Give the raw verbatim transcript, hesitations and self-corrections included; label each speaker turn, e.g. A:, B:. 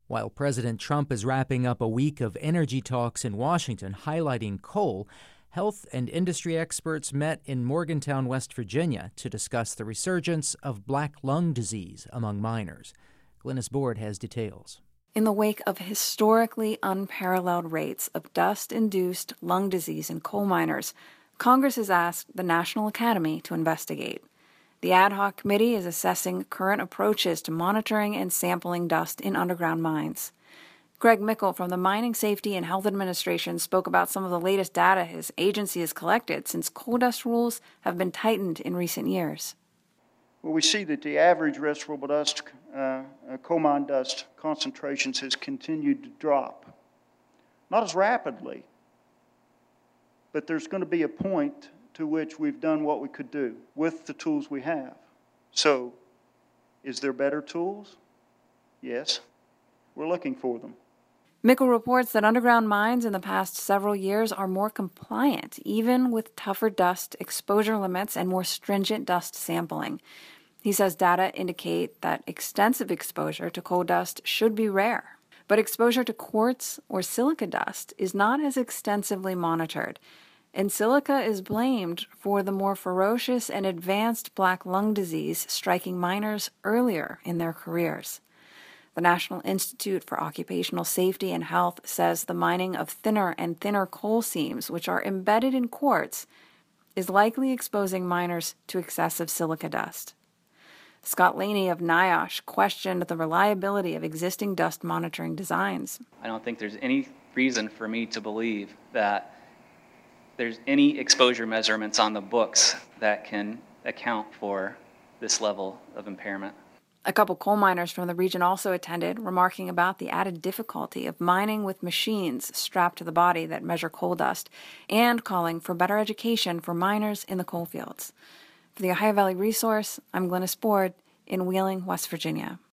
A: While President Trump is wrapping up a week of energy talks in Washington highlighting coal, health and industry experts met in Morgantown, West Virginia, to discuss the resurgence of black lung disease among miners. Glynis Board has details.
B: In the wake of historically unparalleled rates of dust-induced lung disease in coal miners, Congress has asked the National Academy to investigate. The ad hoc committee is assessing current approaches to monitoring and sampling dust in underground mines. Greg Mickle from the Mining Safety and Health Administration spoke about some of the latest data his agency has collected since coal dust rules have been tightened in recent years.
C: Well, we see that the average respirable dust, uh, uh, coal mine dust concentrations has continued to drop. Not as rapidly, but there's going to be a point to which we've done what we could do with the tools we have. So, is there better tools? Yes. We're looking for them.
B: Mickle reports that underground mines in the past several years are more compliant, even with tougher dust exposure limits and more stringent dust sampling. He says data indicate that extensive exposure to coal dust should be rare, but exposure to quartz or silica dust is not as extensively monitored, and silica is blamed for the more ferocious and advanced black lung disease striking miners earlier in their careers. The National Institute for Occupational Safety and Health says the mining of thinner and thinner coal seams, which are embedded in quartz, is likely exposing miners to excessive silica dust. Scott Laney of NIOSH questioned the reliability of existing dust monitoring designs.
D: I don't think there's any reason for me to believe that there's any exposure measurements on the books that can account for this level of impairment.
B: A couple coal miners from the region also attended, remarking about the added difficulty of mining with machines strapped to the body that measure coal dust, and calling for better education for miners in the coal fields. For the Ohio Valley Resource, I'm Glynis Board in Wheeling, West Virginia.